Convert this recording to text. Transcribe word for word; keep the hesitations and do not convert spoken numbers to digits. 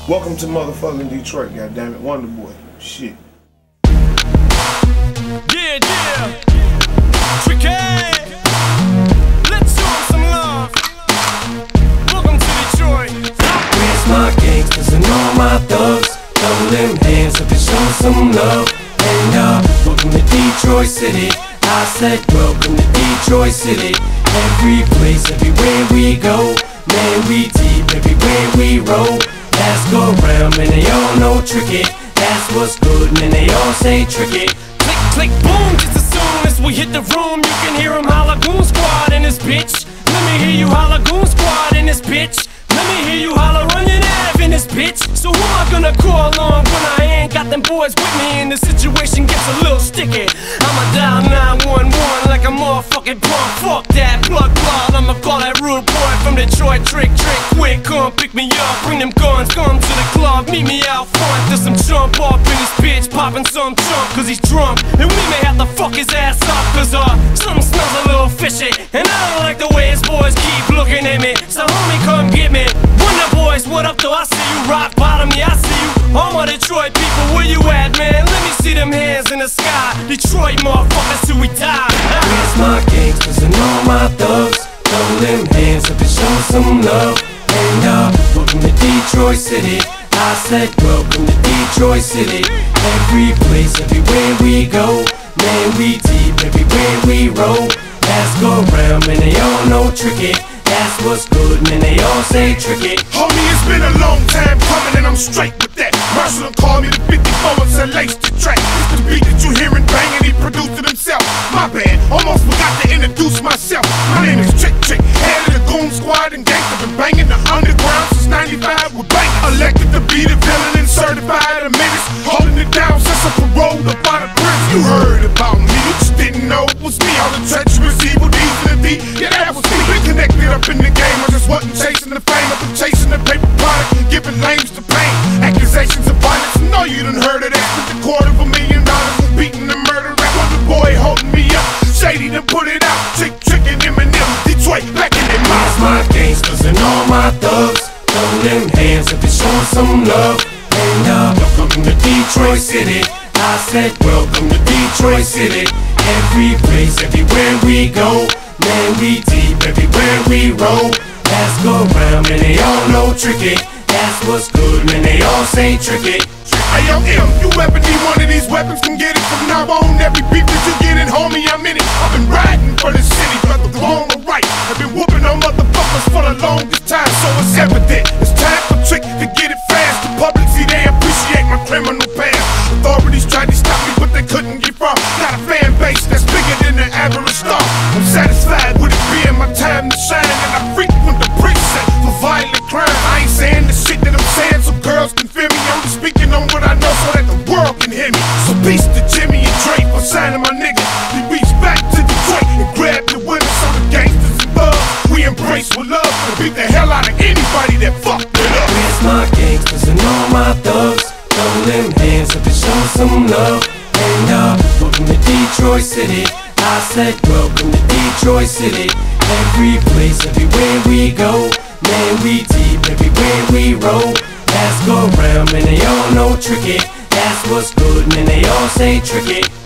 Welcome to motherfucking Detroit, goddammit. Wonder Boy. Shit. Yeah, yeah. Tricky. Let's show 'em some love. Welcome to Detroit. Where's my gangsters and all my thugs? Throw them hands up and show some love. And uh, welcome to Detroit City. I said welcome to Detroit City. Every place, everywhere we go, man, we deep everywhere we roll. Ask around, man, they all know tricky. That's what's good, man, they all say tricky. Click, click, boom, just as soon as we hit the room, you can hear 'em holla Goon Squad in this bitch. Let me hear you holla Goon Squad in this bitch. Let me hear you holla Run Your Nav in this bitch. So who am I gonna call on when I ain't got them boys with me and the situation gets a little sticky? I'ma dial nine one one like a motherfucking punk. Fuck that plug plug, I'ma call that rude boy from Detroit. Trick, trick, quick, come pick me up. Bring them guns, come to the club, meet me out front. There's some chump up in this bitch, popping some chump cause he's drunk. And we may have to fuck his ass up cause uh, something smells a little fishy. And I don't like the way his boys keep looking at me. So homie, come get me. Wonder Boys, what up though? I see you. Rock bottom, yeah, I see you. All my Detroit people, where you at, man? Let me see them hands in the sky. Detroit motherfuckers till we die. Where's my gangsters and all my thugs? Throw them hands up and show some love. And uh, welcome to Detroit City. I said welcome to Detroit City. Every place, everywhere we go, man, we deep everywhere we roll. Ask around, man, they all know tricky. That's what's good, man, they all say tricky. Homie, it's been a long time coming and I'm straight with that. Marshall called me the fifty-four and said lace the track. It's the beat that you hearing banging, he produced it himself. My bad, almost forgot to introduce myself. My name is Trick Trick, head of the Goon Squad and gangsta. Been banging the underground since ninety-five with bangers. Elected to be the villain and certified a menace. Holding it down since I paroled up out of prison. You heard about me, you just didn't know it was me. All the treacherous evil deeds in the D, yeah, that was me. Been connected up in the game, I just wasn't chasing the fame. I've been chasing the paper product and giving lames to pain. Accusations of violence, I know you done heard of that. With the quarter of a million dollars for beating the murder rap. Wonder Boy holding me up, Shady done put it out. Trick, tricking him and them, Detroit back in their mouth. Where's my gangsters and all my thugs? Throw them hands up and show some love. And uh, welcome to Detroit City. I said welcome to Detroit City. Every place, everywhere we go, man, we deep everywhere we roll. Ask around, man, they all know tricky. That's what's good, man, they all say tricky. Hey yo, M, you ever need one of these weapons, can get it from now on. Every beef that you get in, homie, I'm in it. I've been riding for the city, whether wrong or right. I've been whooping on motherfuckers for the longest time, so it's evident. It's time for Trick to get it fast. The public see they appreciate my criminal past. Authorities tried to stop me, but they couldn't get far. Got a fan base that's bigger than the average star. I'm satisfied with it being my time to shine, and I frequent the precinct for violent crime. I ain't saying the shit that I'm saying so girls can feel me. I'm just speaking on what I know so that the world can hear me. So peace to Jimmy and Dre for signing my nigga. We reach back to Detroit and grab the winners. So the gangsters and thugs we embrace with love and beat the hell out of anybody that fucked with us. Where's my gangsters and all my thugs? Throw them hands up and show some love. And uh, welcome to Detroit City. I said welcome to Detroit City. Every place, everywhere we go, man, we deep everywhere we roll. Ask around, man, they all know tricky. That's what's good, man, they all say tricky.